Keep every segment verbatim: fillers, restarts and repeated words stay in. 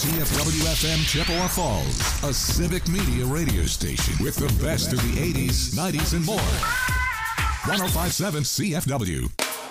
C F W F M Chippewa Falls, a civic media radio station with the best of the eighties, nineties, and more. one oh five point seven C F W.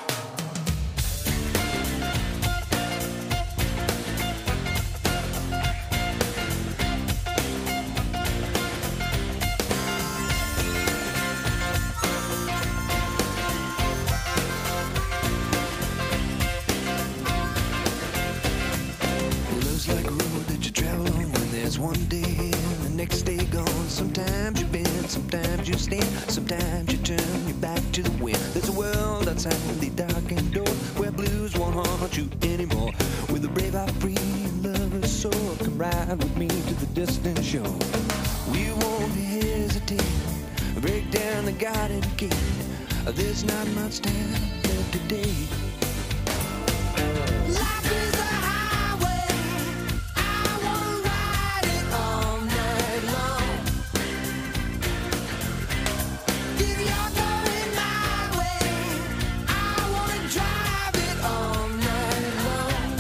Sometimes you turn your back to the wind. There's a world outside the darkened door where blues won't haunt you anymore. With a brave heart free and lover's soul, come ride with me to the distant shore. We won't hesitate, break down the garden gate. There's not much time left today. Life is a highway, I wanna ride it all night long. If you're going my way, I wanna drive it all night long.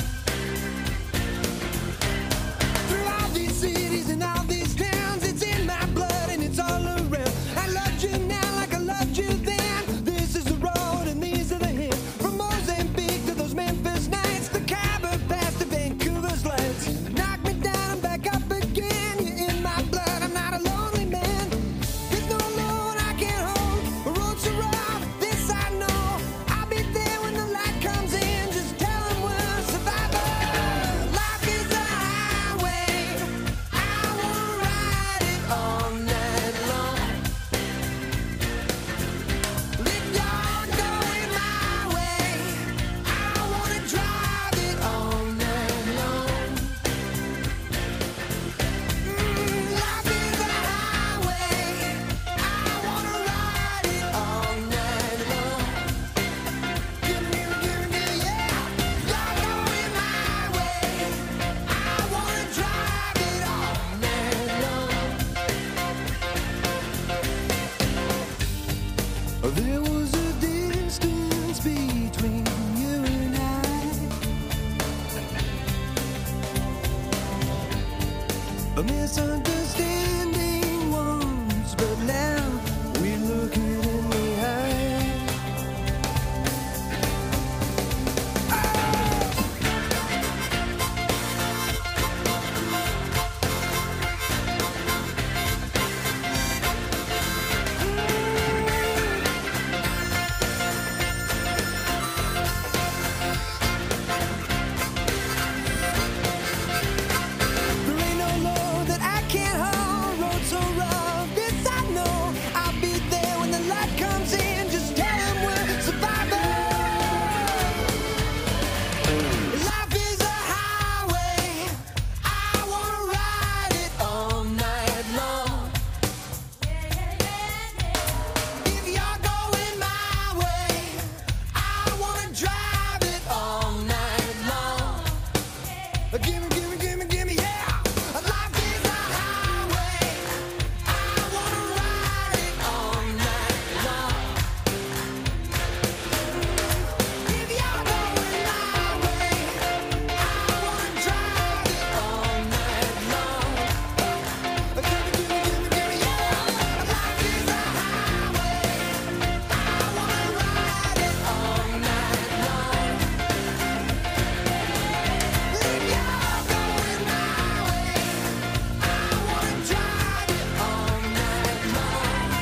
Through all these cities and all these towns, it's in my blood and it's all around. I loved you now like I loved you then. This is the road and these are the hills. From Mozambique to those Memphis nights, the Khyber Pass to Vancouver's lights. Knock me down and back up again. You're in my blood, I'm not a lonely man. There's no load I can't hold. The road's so rough, this I know. I'll be there when the light comes in. Just tell them we're survivors. Life is a highway, I wanna ride it all night long. If you're going my way, I wanna drive it all night long. Mm, life is a highway, I wanna ride it all night long. Give me, give me, give me, yeah. You're going my way, I wanna drive it all night long. There was a distance between you and I, a misunderstanding once, but now we look it in the eye. There ain't no load that I can't hold. Road so rough, this I know. I'll be there when the light comes in. Just tell them we're survivors. Life is a highway, I wanna ride it all night long. If you're going my way, I wanna drive it all night long. Gimme, gimme, gimme, gimme, yeah. Life is a highway, I wanna ride it all night long. If you're going my way, I wanna drive it all night long. Gimme, gimme, gimme, gimme, yeah. Life is a highway, I wanna ride it all night long. If you're going my way, I wanna drive it all night long.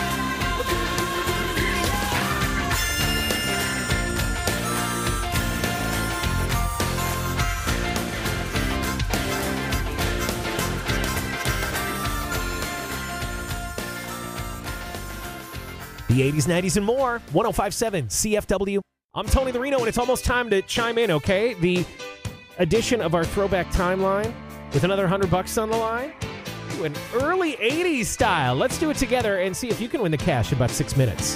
The eighties, nineties, and more. one oh five point seven C F W. I'm Tony the Reno, and it's almost time to chime in, okay? The edition of our Throwback Timeline with another one hundred bucks on the line. Ooh, an early eighties style. Let's do it together and see if you can win the cash in about six minutes.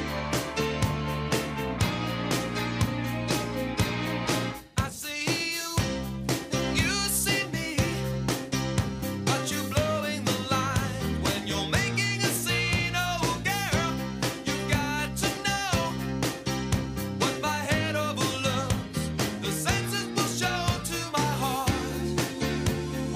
I see you, you see me, but you're blowing the line when you're making a scene. Oh, girl, you got to know what my head overlooks. The senses will show to my heart.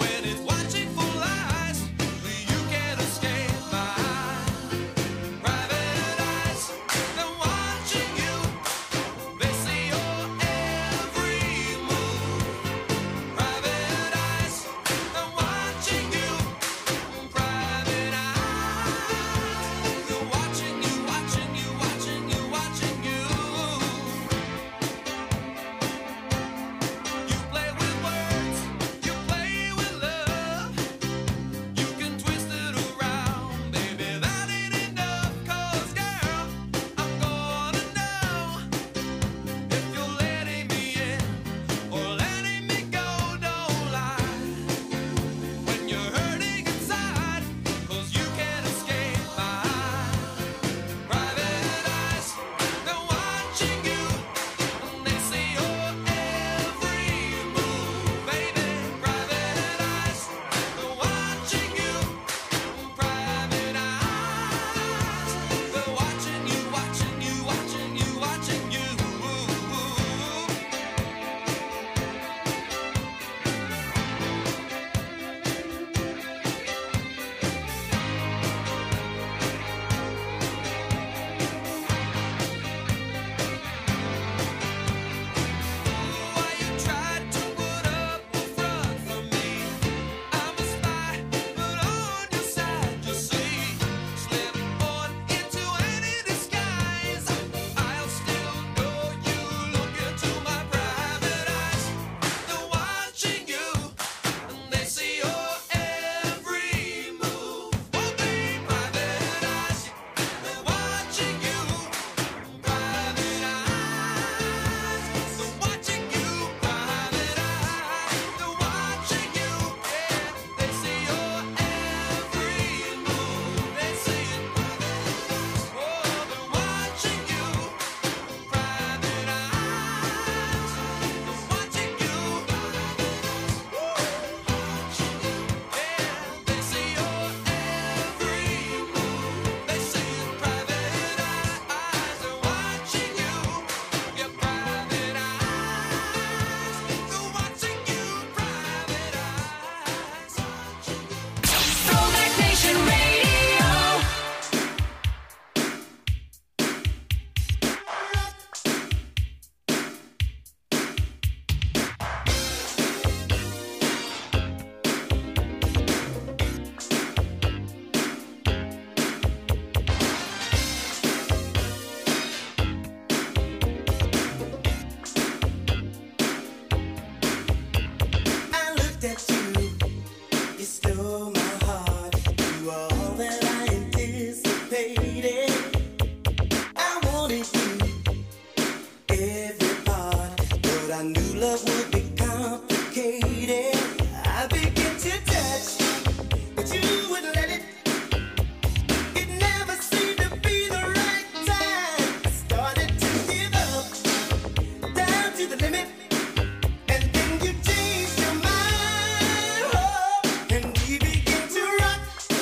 lady. I wanted you every part, but I knew love would be complicated. I began to touch, but you wouldn't let it. It never seemed to be the right time. I started to give up, down to the limit. And then you changed your mind, oh, and we began to rock.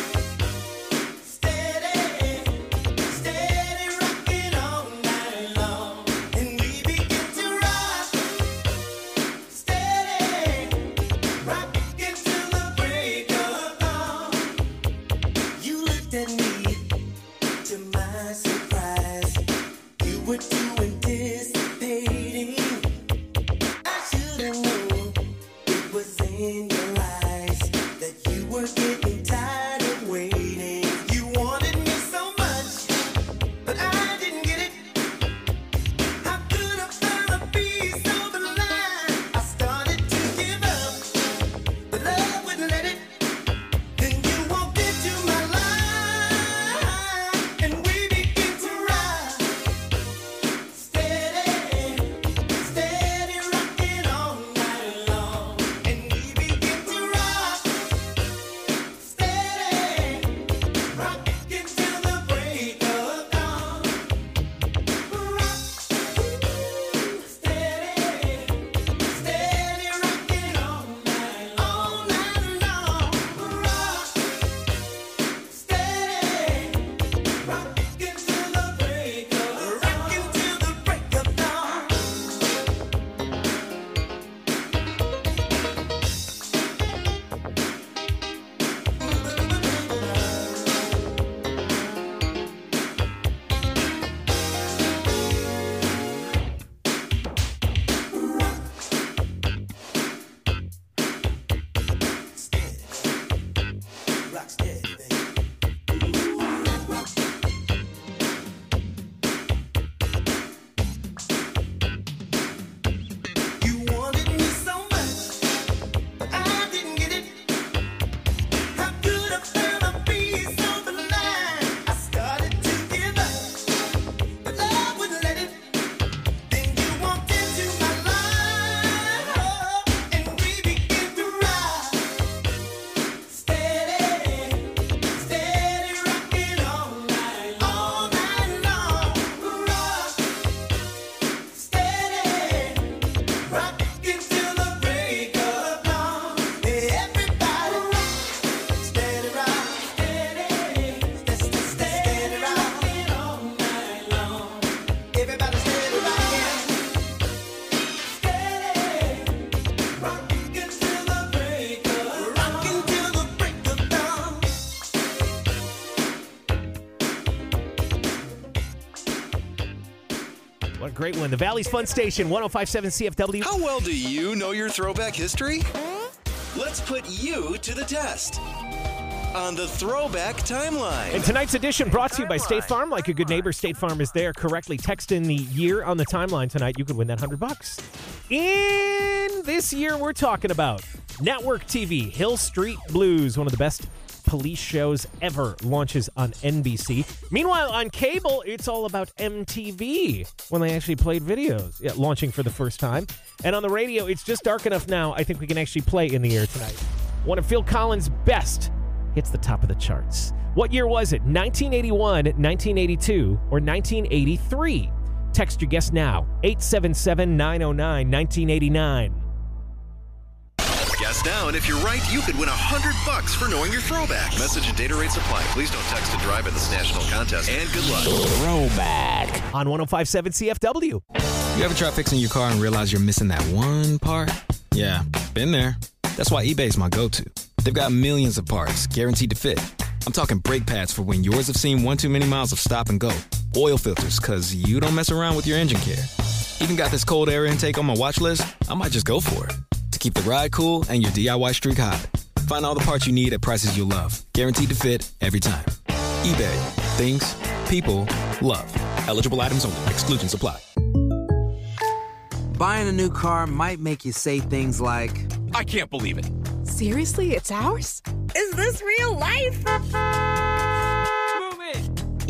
Steady, steady rocking all night long. And we began to rock. Steady, rocking till the break of dawn. You looked at me, to my surprise. You were too anticipating. I should have known it was in your eyes that you were getting tired of waiting. You wanted me so much, but I didn't get it. How could I find a piece of the line? I started to give up, but love wouldn't let it. Then you walked into my life, and we began to ride. Steady, steady rocking all night long. And we began to rock. Steady, rocking till the break of dawn. Rock, steady, steady rocking all night, all night long. Rock, steady, rocking till the break of rocking till the break of dawn. Rock steady, baby. You wanted me so much, but I didn't get it. How could I find a piece of the line? I started to give up, but love wouldn't let it. Then you walked into my life, oh, and we began to ride. Steady, steady rocking all night, all night long. Rock, steady, rocking till the break of dawn. Everybody rock, steady rock, steady, steady, steady rocking all night long. Everybody steady rocking, steady, rocking till the break of, rocking till the break of dawn. What a great one. The Valley's Fun Station, one oh five point seven C F W. How well do you know your throwback history? Let's put you to the test on the Throwback Timeline. And tonight's edition brought to you by State Farm. Like a good neighbor, State Farm is there. Correctly text in the year on the timeline tonight. You could win that one hundred bucks. In this year, we're talking about Network T V, Hill Street Blues, one of the best police shows ever, launches on N B C. Meanwhile, on cable, it's all about M T V, when they actually played videos, yeah, launching for the first time. And on the radio, it's just dark enough now, I think we can actually play in the air tonight. One of Phil Collins' best hits the top of the charts. What year was it? nineteen eighty-one, nineteen eighty-two, or nineteen eighty-three? Text your guess now, eight seven seven, nine oh nine, nineteen eighty-nine. Guess now, and if you're right, you could win one hundred bucks for knowing your throwback. Message and data rates apply. Please don't text and drive in this national contest, and good luck. Throwback on one oh five point seven C F W. You ever try fixing your car and realize you're missing that one part? Yeah, been there. That's why eBay's my go-to. They've got millions of parts, guaranteed to fit. I'm talking brake pads for when yours have seen one too many miles of stop and go. Oil filters, because you don't mess around with your engine care. Even got this cold air intake on my watch list. I might just go for it. To keep the ride cool and your D I Y streak hot. Find all the parts you need at prices you'll love. Guaranteed to fit every time. eBay. Things. People. Love. Eligible items only. Exclusions apply. Buying a new car might make you say things like, I can't believe it. Seriously, it's ours? Is this real life? Move it. Yeah.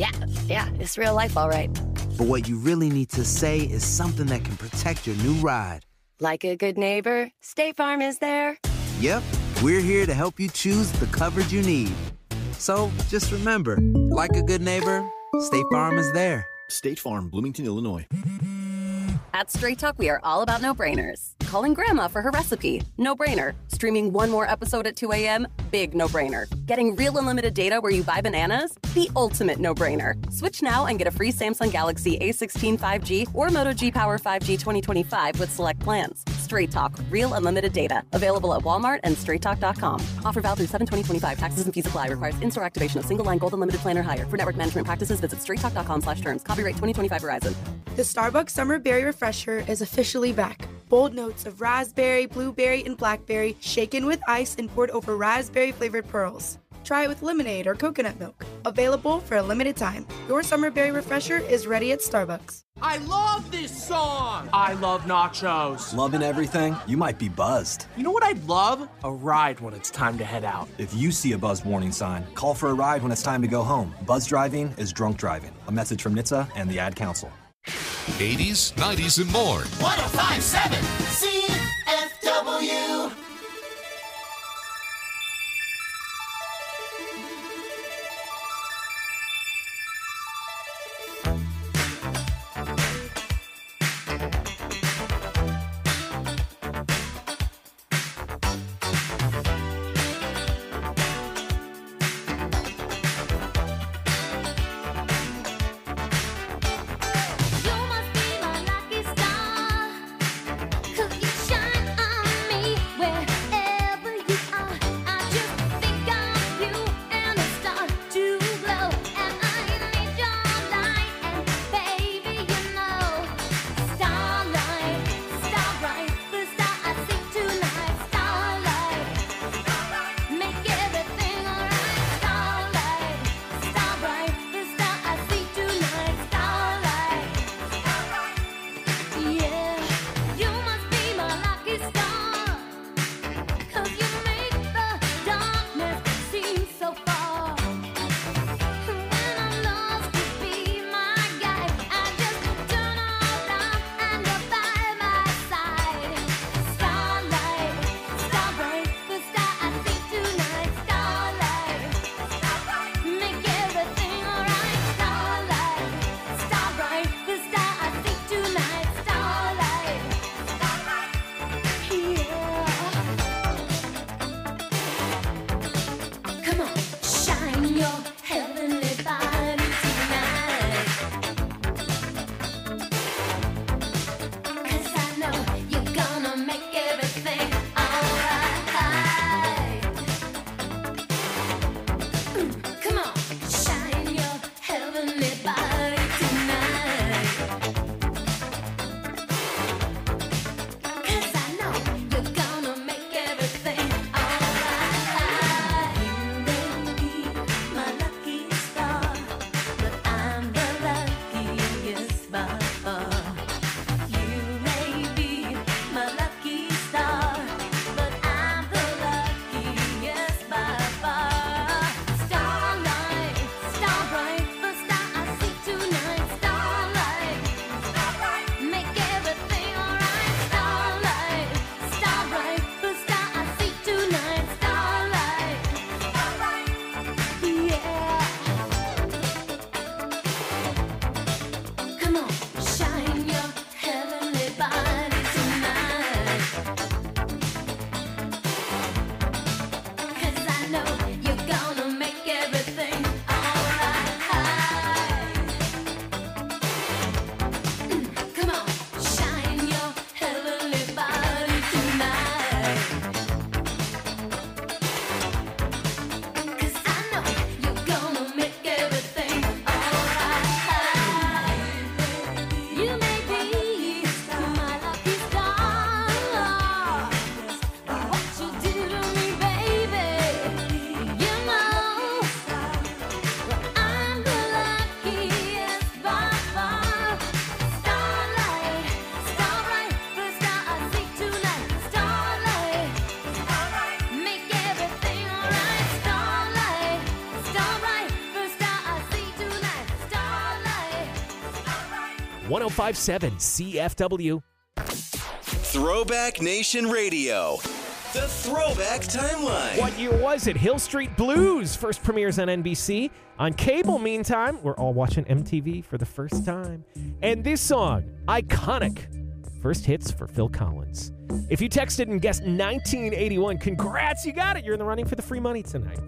Yeah, it's real life, all right. But what you really need to say is something that can protect your new ride. Like a good neighbor, State Farm is there. Yep, we're here to help you choose the coverage you need. So just remember, like a good neighbor, State Farm is there. State Farm, Bloomington, Illinois. At Straight Talk, we are all about no-brainers. Calling Grandma for her recipe, no-brainer. Streaming one more episode at two a.m., big no-brainer. Getting real unlimited data where you buy bananas, the ultimate no-brainer. Switch now and get a free Samsung Galaxy A sixteen five G or Moto G Power five G twenty twenty-five with select plans. Straight Talk, real unlimited data. Available at Walmart and straight talk dot com. Offer valid through seven twenty twenty-five. Taxes and fees apply. Requires in-store activation of single-line gold unlimited plan or higher. For network management practices, visit straight talk dot com slash terms. Copyright twenty twenty-five Verizon. The Starbucks Summer Berry Refresher is officially back. Bold notes of raspberry, blueberry, and blackberry shaken with ice and poured over raspberry-flavored pearls. Try it with lemonade or coconut milk. Available for a limited time. Your Summer Berry Refresher is ready at Starbucks. I love this song! I love nachos. Loving everything? You might be buzzed. You know what I'd love? A ride when it's time to head out. If you see a buzzed warning sign, call for a ride when it's time to go home. Buzz driving is drunk driving. A message from N H T S A and the Ad Council. eighties, nineties, and more. one oh five point seven C F W. You must be my lucky star, 'cause you shine. one oh five point seven C F W. Throwback Nation Radio. The Throwback Timeline. What year was it? Hill Street Blues first premieres on N B C. On cable, meantime, we're all watching M T V for the first time. And this song, iconic. First hits for Phil Collins. If you texted and guessed nineteen eighty-one, congrats, you got it. You're in the running for the free money tonight.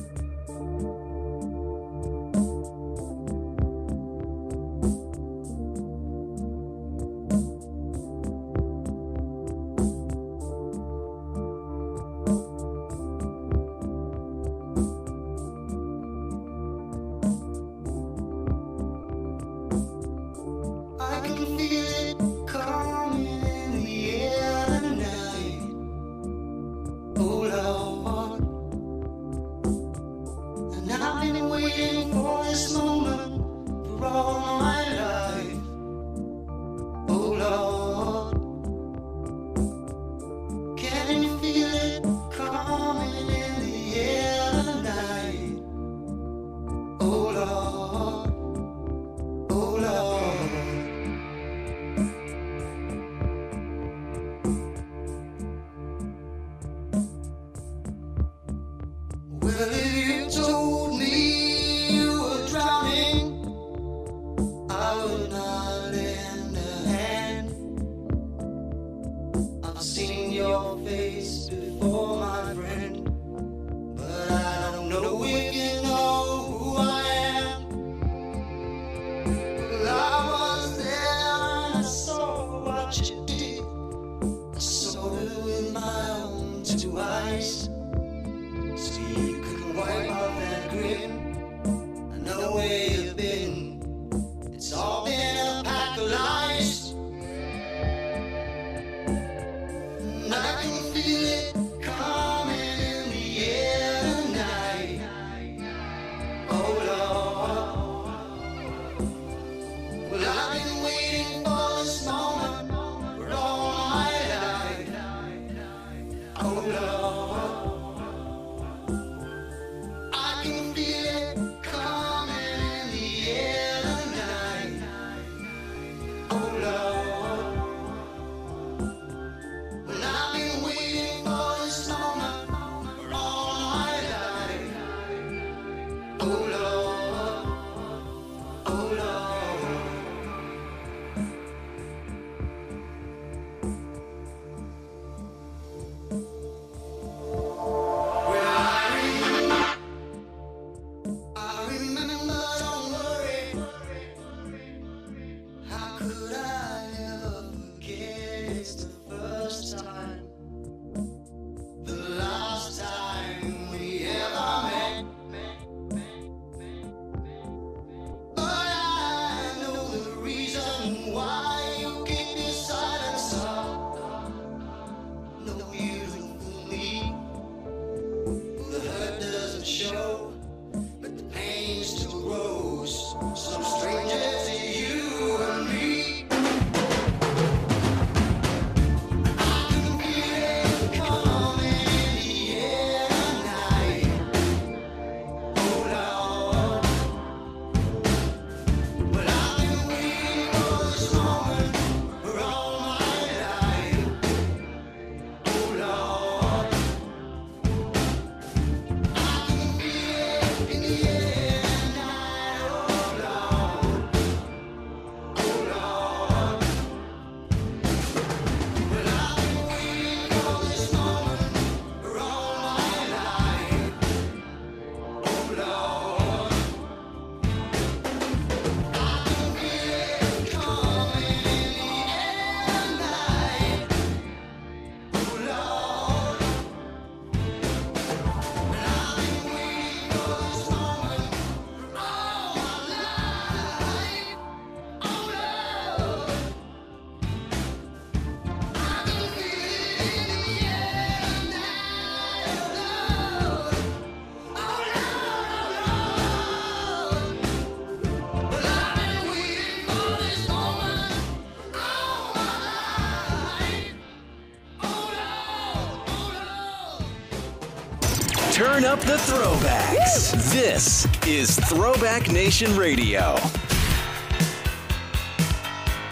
Turn up the throwbacks. Woo! This is Throwback Nation Radio.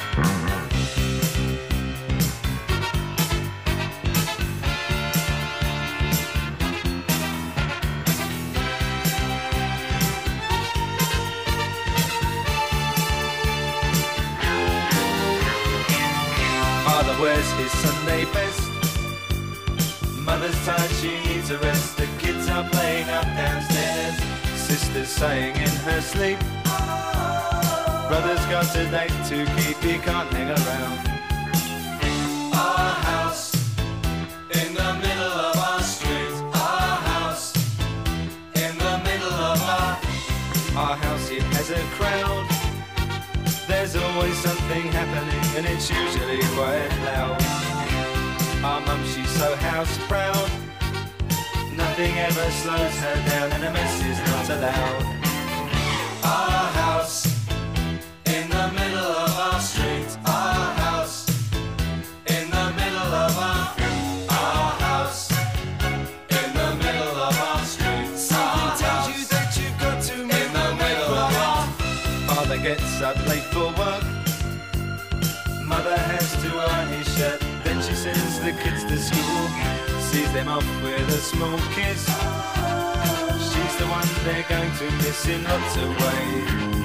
wears his Sunday best. Mother's tired, she needs a rest. The kids are playing up downstairs. Sister's sighing in her sleep. Brother's got a date to keep, he can't hang around. Our house in the middle of our street. Our house in the middle of our Our house, it has a crowd. There's always something happening and it's usually quite loud. Our mum, she's so house proud. Nothing ever slows her down and a mess is not allowed. Our house in the middle of our street. Our house in the middle of our Our house in the middle of our street. Something tells you that you've got to move in the middle of our Father gets up late for work. Mother has to iron his shirt. Then she sends the kids to school. Sees them off with a small kiss. She's the one they're going to miss in lots of ways.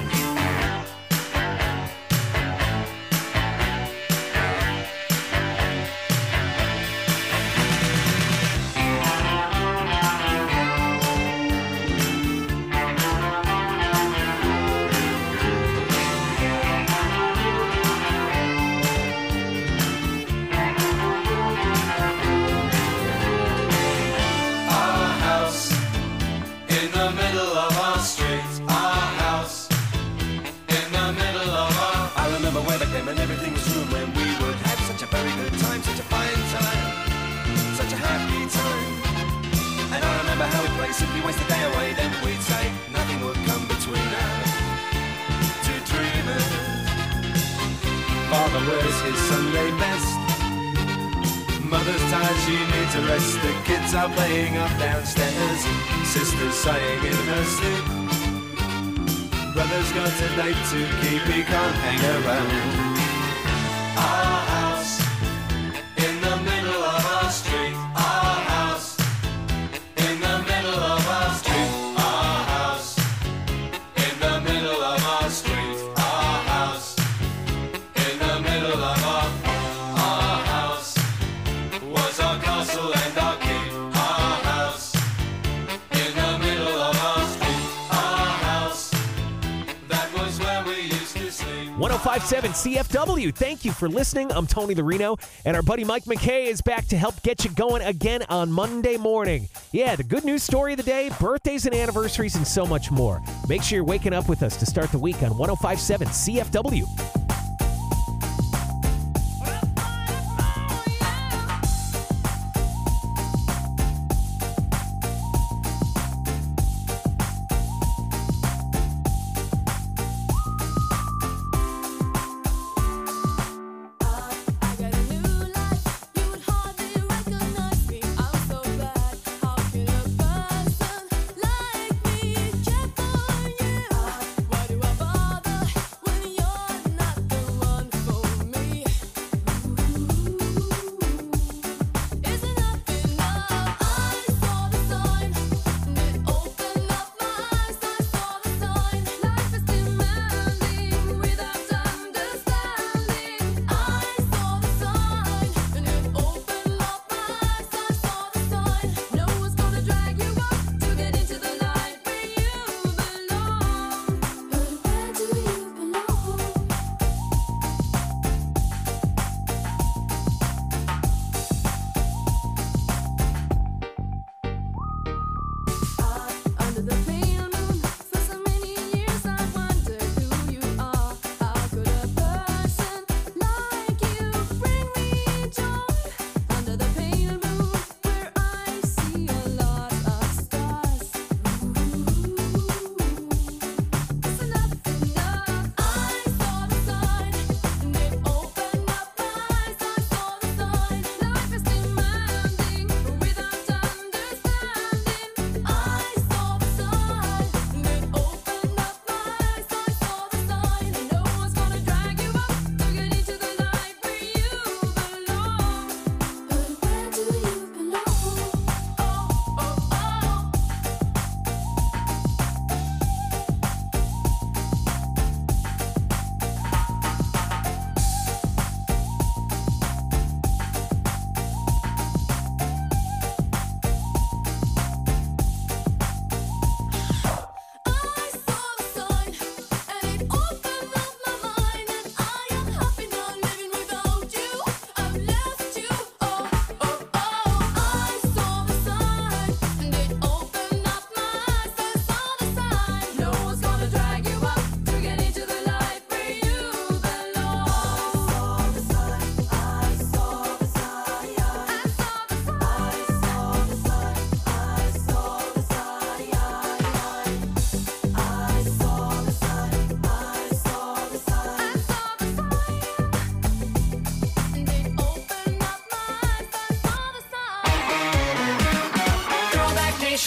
And everything was room when we would have such a very good time, such a fine time, such a happy time. And I remember how we'd play, simply waste the day away. Then we'd say nothing would come between us, two dreamers. Father wears his Sunday best. Mother's tired, she needs a rest. The kids are playing up downstairs. Sister's sighing in her sleep. Brother's got a date to keep, he can't hang around. Our house in the middle of our street. Our house in the middle of our street. Our house in the middle of our street. Our house in the middle of our Our house was our castle and our keep. Our house in the middle of our street. Our house, that was where we used to sleep. one oh five point seven C F W. Thank you for listening. I'm Tony the Reno, and our buddy Mike McKay is back to help get you going again on Monday morning. Yeah, the good news story of the day, birthdays and anniversaries, and so much more. Make sure you're waking up with us to start the week on one oh five point seven C F W. Why do I bother when you're not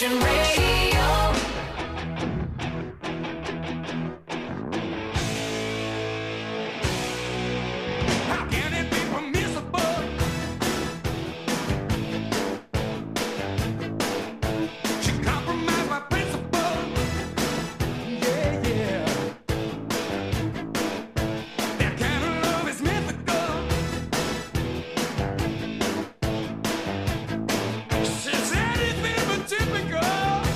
Nation Radio. How can it be permissible? She compromised my principle. Yeah, yeah. That kind of love is mythical. She's anything but typical.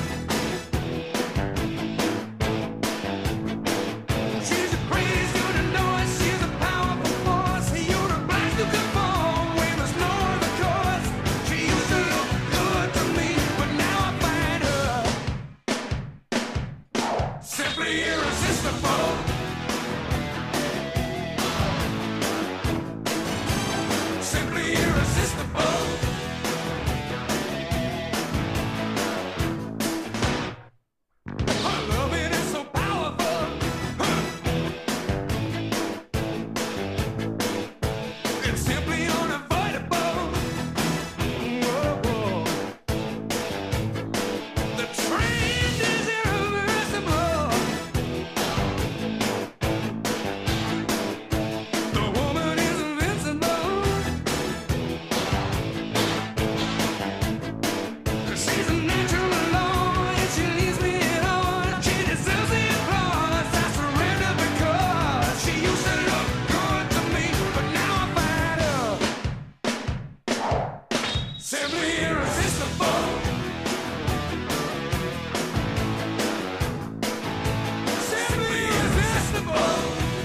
She's a crazy, you to know it. She's a powerful force. You're obliged to conform when there's no other course. She used to look good to me, but now I find her simply irresistible. Simply irresistible. Her loving is so powerful. It's simply unavoidable. Whoa, whoa. The trend is irreversible. The woman is invincible. She's a natural alone, and she leaves me alone. She deserves the applause. I surrender because she used to look good to me, but now I find her simply irresistible. Simply irresistible.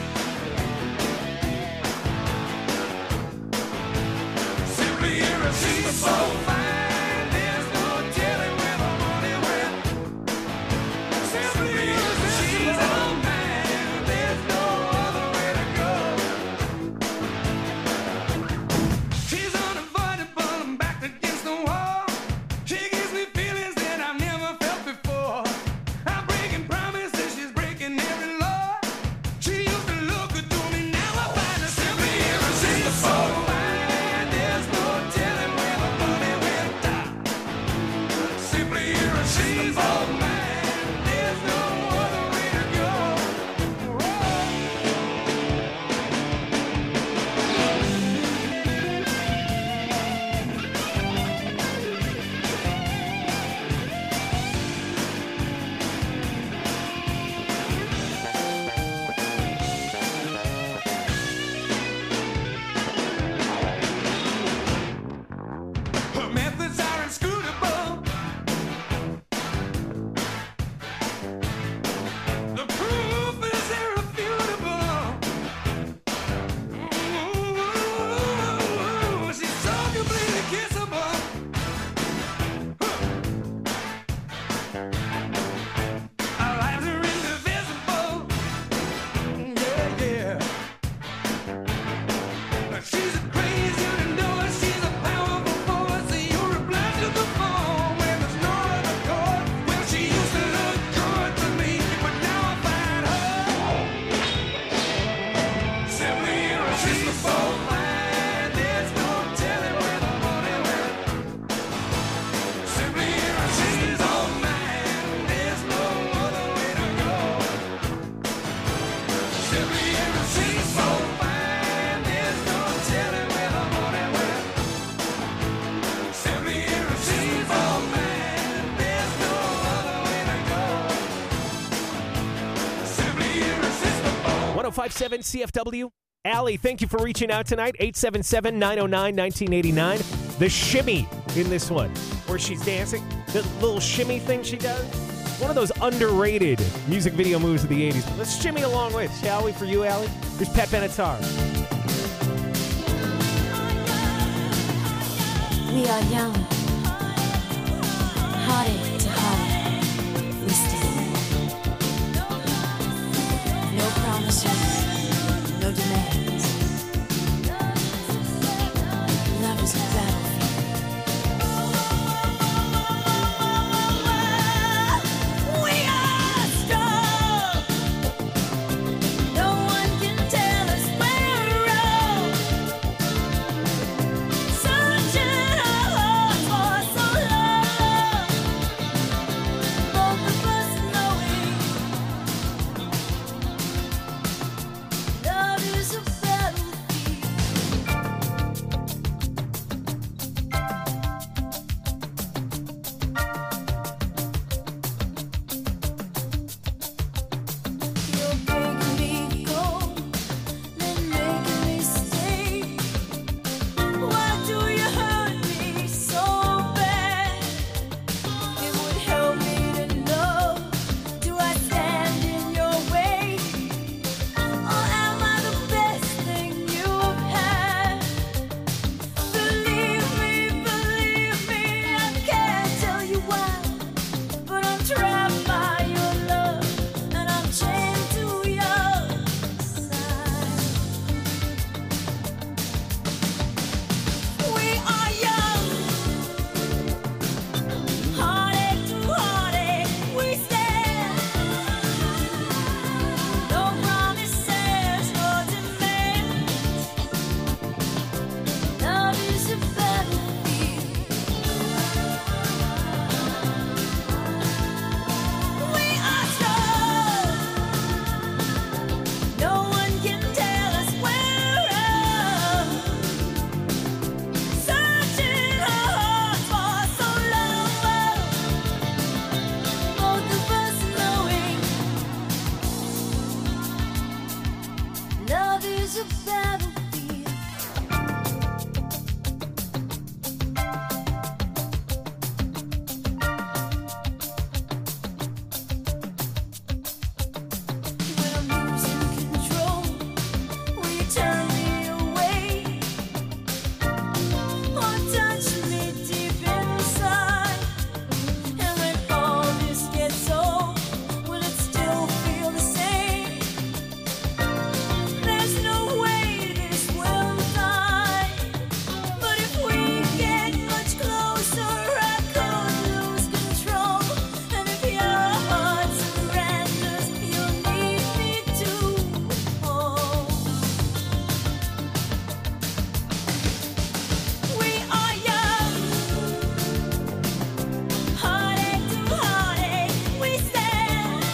Simply irresistible. She's so fine, there's no telling where the money went. Simply irresistible. She's all mine, there's no other way to go. She's unavoidable, I'm backed against the wall. She gives me feelings that I've never felt before. I'm breaking promises, she's breaking every law. She used to look good to me, now I find her simply irresistible. Fine, there's no telling where the money went. Simply irresistible, man, there's no other way to go. Her methods are inscrutable. The proof is irrefutable. Ooh, she's so completely kissable. Our lives are indivisible. Yeah, yeah. She's a crazy, you to know it. She's a powerful force. You're obliged to conform when there's no other course. Well, she used to look good to me, but now I find her simply irresistible. Fine, there's no telling where the money went. Simply irresistible, man, there's no other way to go. Simply irresistible, fine, there's no telling where the money went. Simply irresistible, man, there's no other way to go. Simply irresistible. one oh five point seven C F W. Allie, thank you for reaching out tonight. eight seven seven, nine oh nine, one nine eight nine. The shimmy in this one, where she's dancing, the little shimmy thing she does. One of those underrated music video moves of the eighties. Let's shimmy along with, shall we, for you, Allie? Here's Pat Benatar. We are young, hearted to heart. We stand. No promises, no demands. Love is a battlefield. We are strong. No one can tell us we're wrong. Searching our hearts for so long. is a battlefield. When I'm losing control, will you turn me away or touch me deep inside? And when all this gets old, will it still feel the same? There's no way this will die. But if we get much closer, I could lose control. And if your heart surrenders, you'll need me to hold. We are young, heartache to heartache, we stand.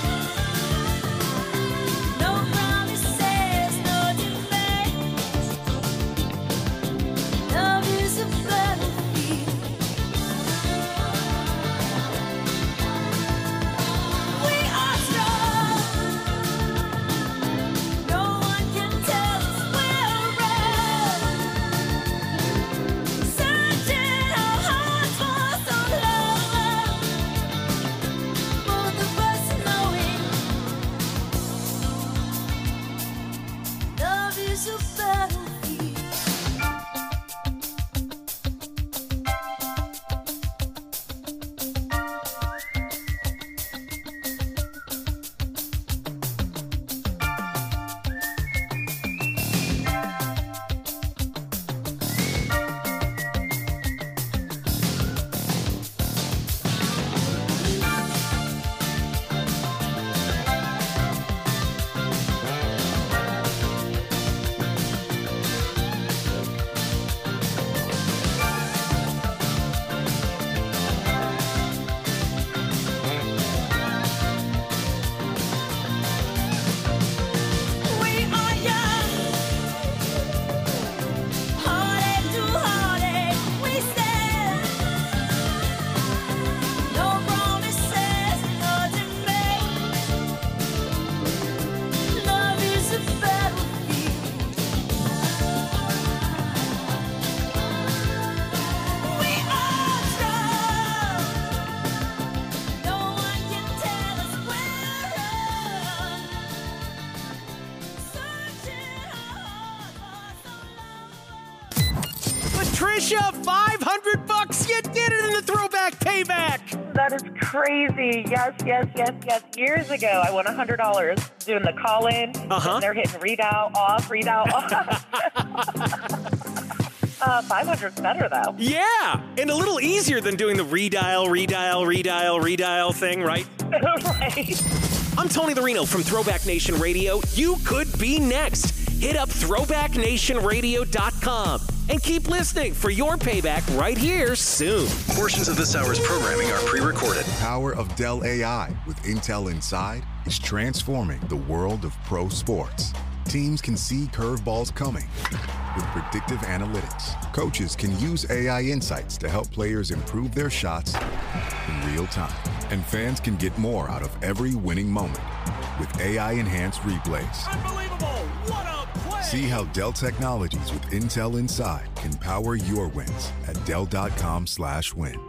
No promises, no demands. Love is a battlefield. We are strong. No one can tell us we're wrong. Searching our hearts for some love. Both of us knowing love is a battlefield. We are young, heartache to heartache, we stand. No promises, no demands. Love is a battlefield. We are strong. No one can tell us we're wrong. Patricia, five hundred bucks. You did it in the throwback payback. That is crazy. Yes, yes, yes, yes. Years ago, I won one hundred dollars doing the call-in. Uh-huh. And they're hitting redial off, redial off. uh, five hundred's better, though. Yeah, and a little easier than doing the redial, redial, redial, redial thing, right? Right. I'm Tony the Reno from Throwback Nation Radio. You could be next. Hit up throwback nation radio dot com and keep listening for your payback right here soon. Portions of this hour's programming are pre-recorded. The power of Dell A I with Intel Inside is transforming the world of pro sports. Teams can see curveballs coming with predictive analytics. Coaches can use A I insights to help players improve their shots in real time. And fans can get more out of every winning moment with A I-enhanced replays. Unbelievable! What a play! See how Dell Technologies with Intel Inside can power your wins at Dell.com slash win.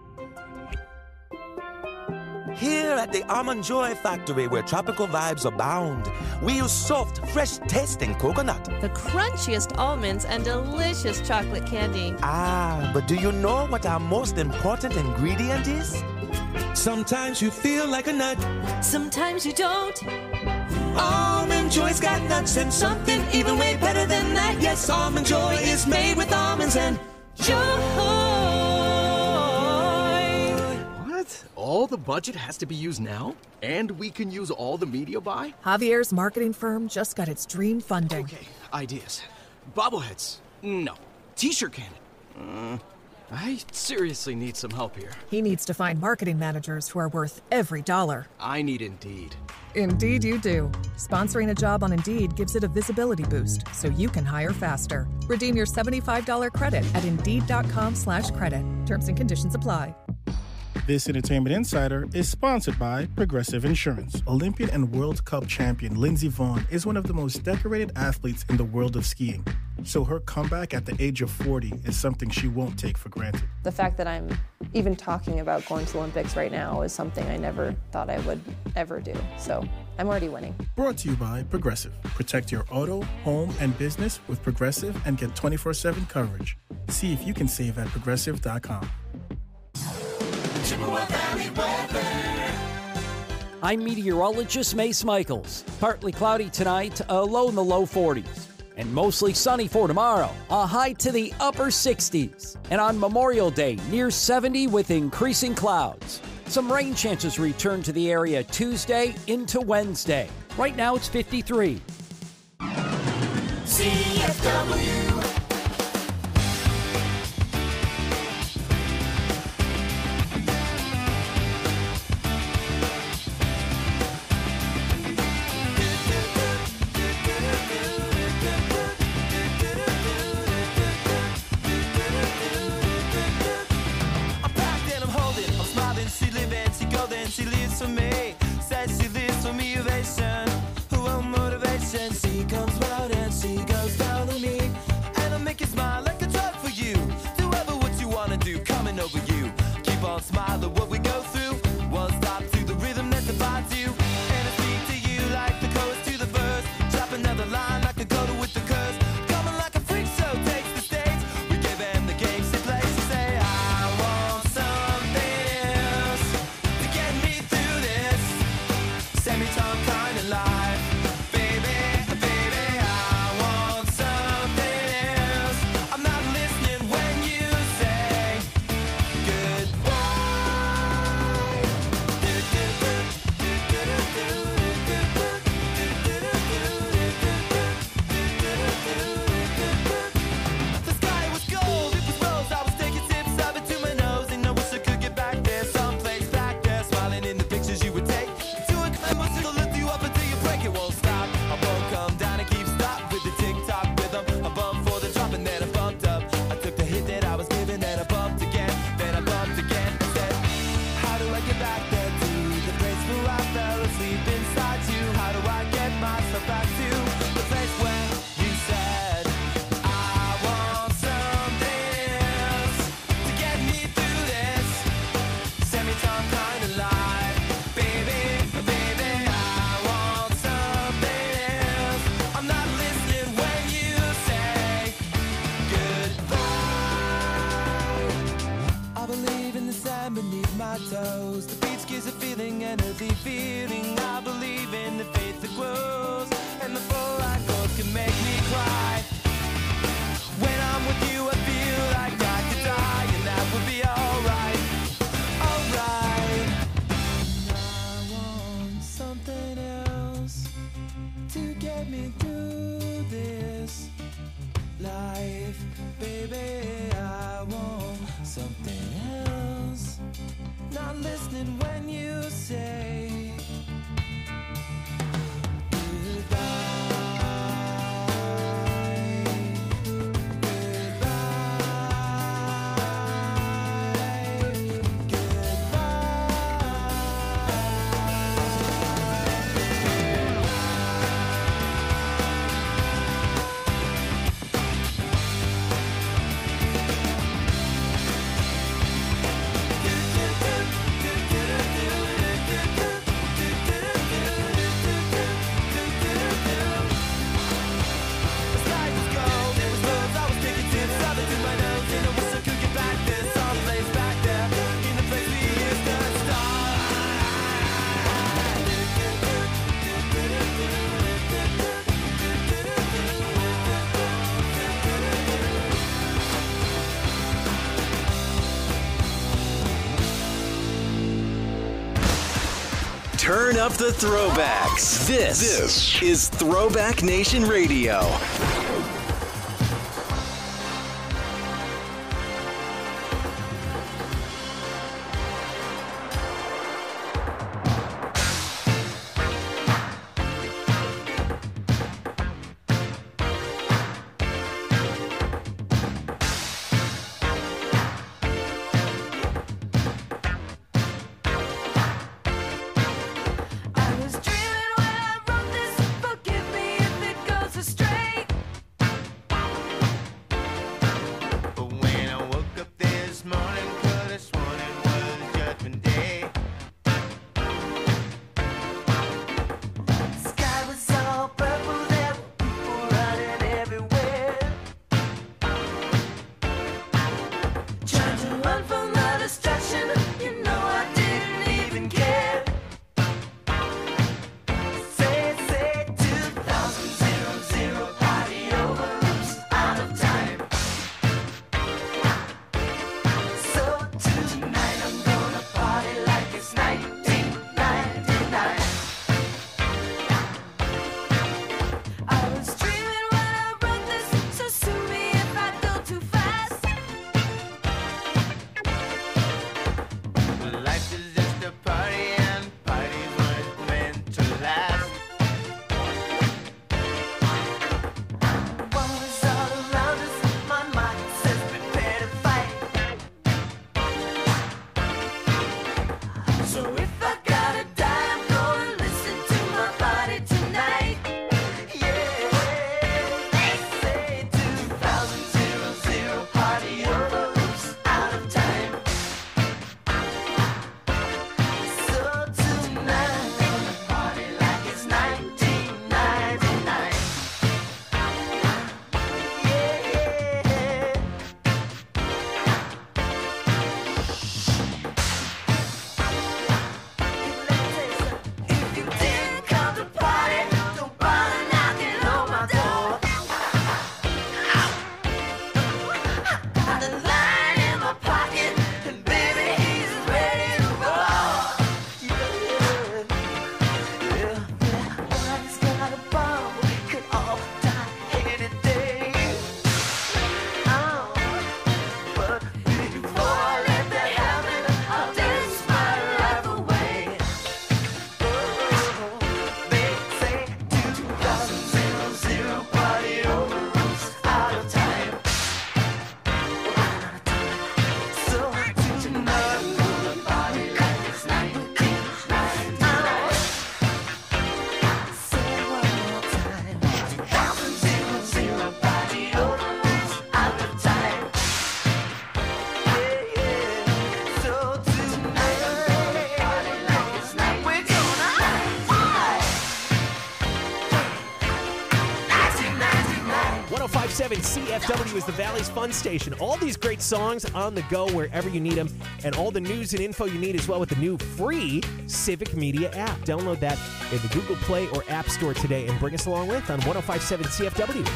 Here at the Almond Joy Factory, where tropical vibes abound, we use soft, fresh-tasting coconut. The crunchiest almonds and delicious chocolate candy. Ah, but do you know what our most important ingredient is? Sometimes you feel like a nut. Sometimes you don't. Almond Joy's got nuts and something even way better than that. Yes, Almond Joy is made with almonds and joy. What? All the budget has to be used now? And we can use all the media buy? Javier's marketing firm just got its dream funding. Okay, ideas. Bobbleheads. No. T-shirt cannon. Uh, I seriously need some help here. He needs to find marketing managers who are worth every dollar. I need Indeed. Indeed you do. Sponsoring a job on Indeed gives it a visibility boost so you can hire faster. Redeem your seventy-five dollars credit at Indeed.com slash credit. Terms and conditions apply. This Entertainment Insider is sponsored by Progressive Insurance. Olympian and World Cup champion Lindsey Vonn is one of the most decorated athletes in the world of skiing. So her comeback at the age of forty is something she won't take for granted. The fact that I'm even talking about going to the Olympics right now is something I never thought I would ever do. So I'm already winning. Brought to you by Progressive. Protect your auto, home, and business with Progressive and get twenty-four seven coverage. See if you can save at progressive dot com. Chippewa Valley weather. I'm meteorologist Mace Michaels. Partly cloudy tonight, a low in the low forties. And mostly sunny for tomorrow, a high to the upper sixties. And on Memorial Day, near seventy with increasing clouds. Some rain chances return to the area Tuesday into Wednesday. Right now it's fifty-three. C F W. She lives for me, says she lives for me, ovation. Who won't motivation? She comes round and she goes down on me. And I'll make you smile like a drug for you. Do ever what you wanna do, coming over you. Keep on smiling what we go through. One stop to the rhythm that divides you. And I speak to you like the chorus to the verse. Drop another line like a go with the curse. Coming like a freak show takes the stage. We give them the game she plays. She say, I want something else to get me through this semi-time kind of life. Baby, baby, I want something else. I'm not listening when you say goodbye. The sky was gold, it was rose. I was taking sips of it to my nose, and I wish I could get back there, someplace back there, smiling in the pictures you would take. To a climb, I still lift you up until you break. It won't stop. I won't come down and keep stop with the tick-tock rhythm. I bumped for the drop and then I bumped up. I took the hit that I was given, then I bumped again, then I bumped again. I said, how do I get back there to the place where I fell asleep inside you? How do I get myself back to the place where you said I want something else to get me through this semi-time kind of life? Baby, baby, I want something else. I'm not listening when you say goodbye. I believe in the sand beneath my toes. The beach gives a feeling, an earthy feeling. I believe in the faith that grows, and the full light goes can make me cry. When I'm with you, I feel like I could die, and that would be alright, alright. I want something else to get me through this life, baby. I want something else. Not listening when you say Turn up the throwbacks. This, this is Throwback Nation Radio. oh five seven C F W is the Valley's Fun Station. All these great songs on the go wherever you need them, and all the news and info you need as well with the new free Civic Media app. Download that in the Google Play or App Store today and bring us along with on one oh five seven C F W.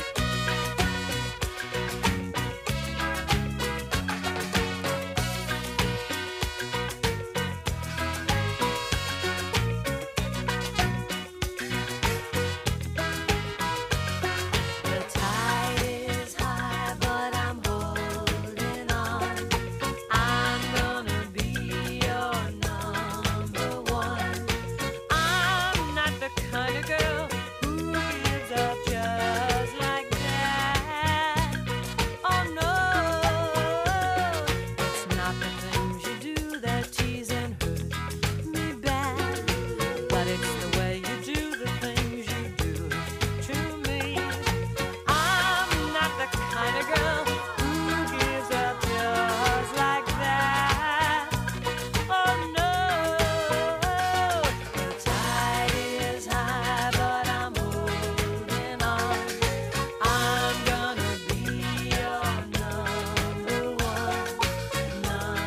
The tide is high, but I'm holding on. I'm gonna be your number one. I'm not the kind of girl who gives up just like that. Oh no, it's not the things you do that tease and hurt me bad, but it's the way you do the things you do to me. I'm not the kind of girl who gives up just like that. Oh no, the tide is high, but I'm holding on. I'm gonna be your number one,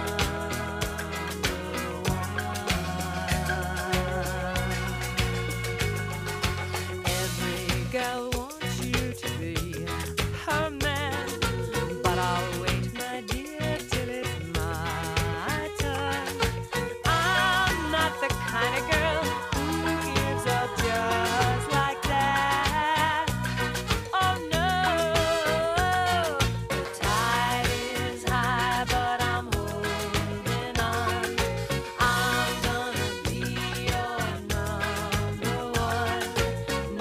Every girl wants you to be her man, but I'll wait, my dear, till it's my turn. I'm not the kind of girl who gives up just like that. Oh no, the tide is high, but I'm holding on. I'm gonna be your number one,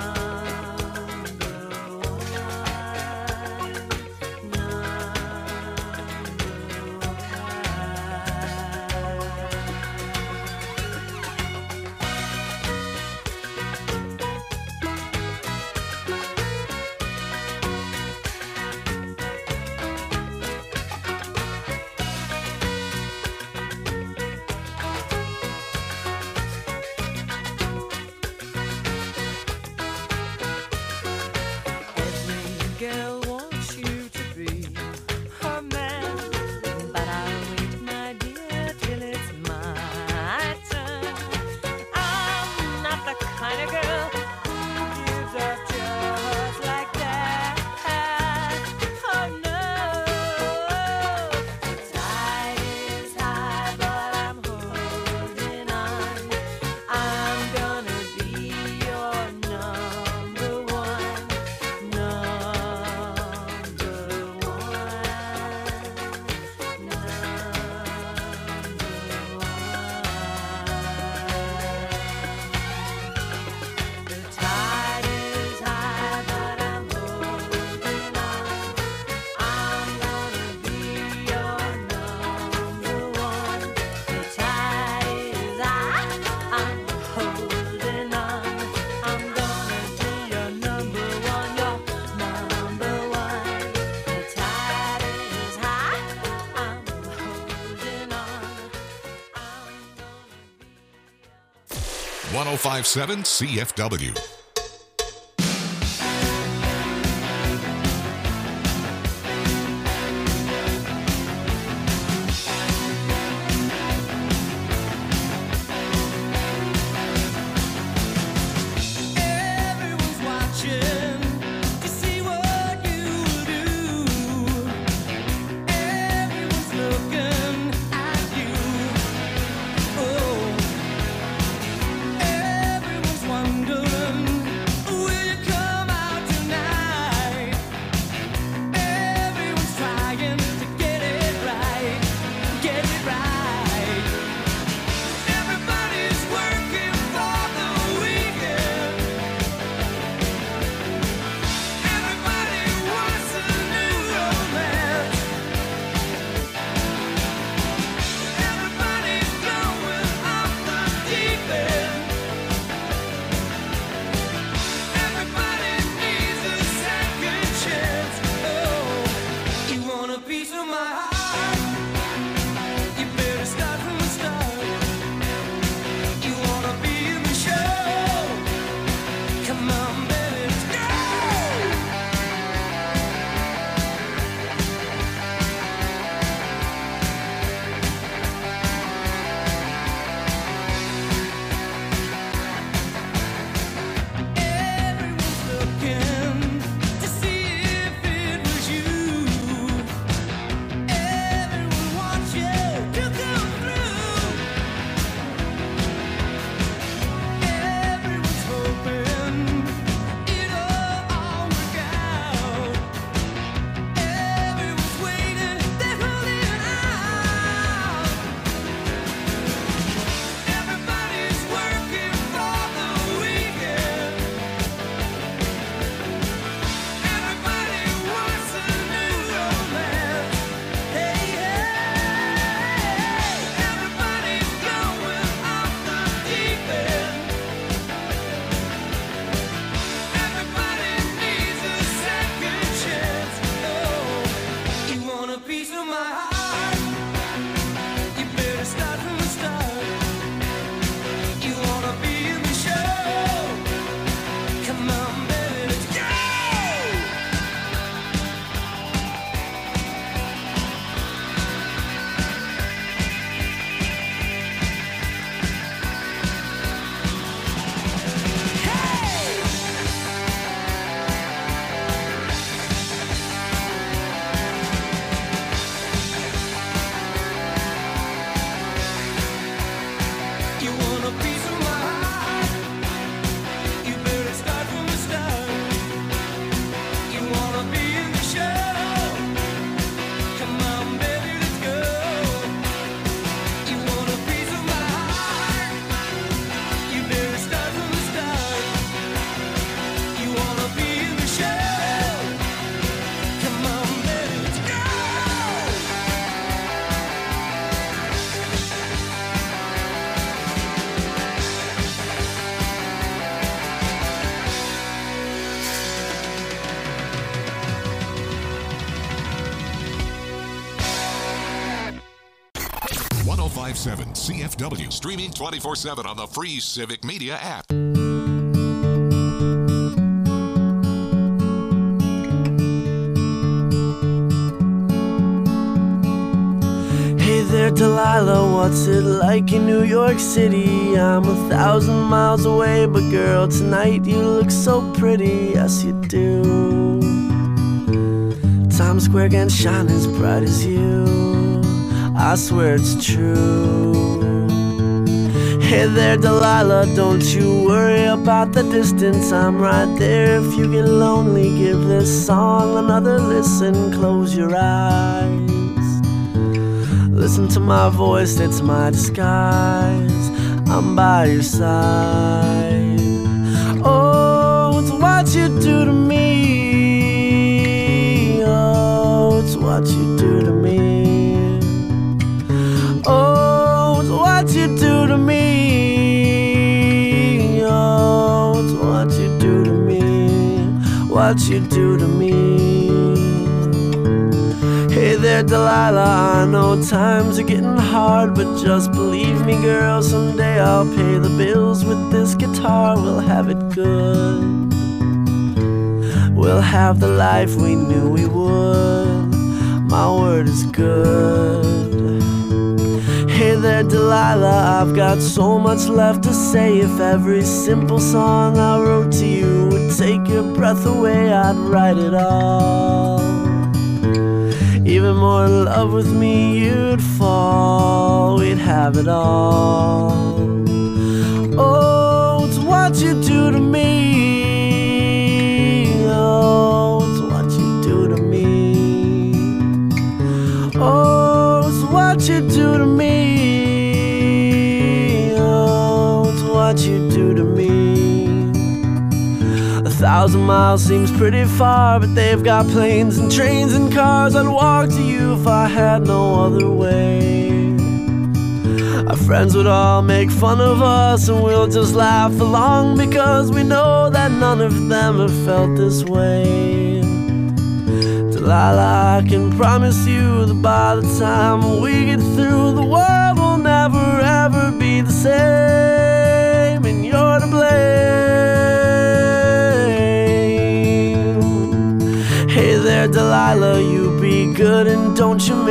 Every girl wants you to be her man, but I'll wait, my dear, till it's my turn. I'm not the kind of girl who gives up just like that. Oh no, the tide is high, but I'm holding on. I'm gonna be your number one, number The tide is high, but I'm holding on. I'm gonna be your number one. The tide is high, I'm holding on. I'm gonna be your number one, your number one. The tide is high, I'm holding on. one oh five seven C F W. Everyone's watching to see what you do. Everyone's looking at you. Oh, everyone's wondering five seven C F W. Streaming twenty-four seven on the free Civic Media app. Hey there, Delilah, what's it like in New York City? I'm a thousand miles away, but girl, tonight you look so pretty, yes you do. Times Square can shine as bright as you, I swear it's true. Hey there, Delilah, don't you worry about the distance, I'm right there. If you get lonely, give this song another listen, close your eyes. Listen to my voice, it's my disguise, I'm by your side. Oh, it's what you do to me. Oh, it's what you do to me. Oh, it's what you do to me. Oh, it's what you do to me. What you do to me. Hey there, Delilah, I know times are getting hard, but just believe me, girl, someday I'll pay the bills with this guitar. We'll have it good. We'll have the life we knew we would. My word is good. Hey there, Delilah, I've got so much left to say. If every simple song I wrote to you would take your breath away, I'd write it all. Even more in love with me, you'd fall. We'd have it all. Oh, it's what you do to me. Oh, it's what you do to me. Oh, it's what you do to me. Oh, it's what you do to me. A thousand miles seems pretty far, but they've got planes and trains and cars. I'd walk to you if I had no other way. Our friends would all make fun of us, and we'll just laugh along, because we know that none of them have felt this way. Delilah, I can promise you that by the time we get through, the world will never ever be the same, and you're to blame. Hey there, Delilah, you be good and don't you miss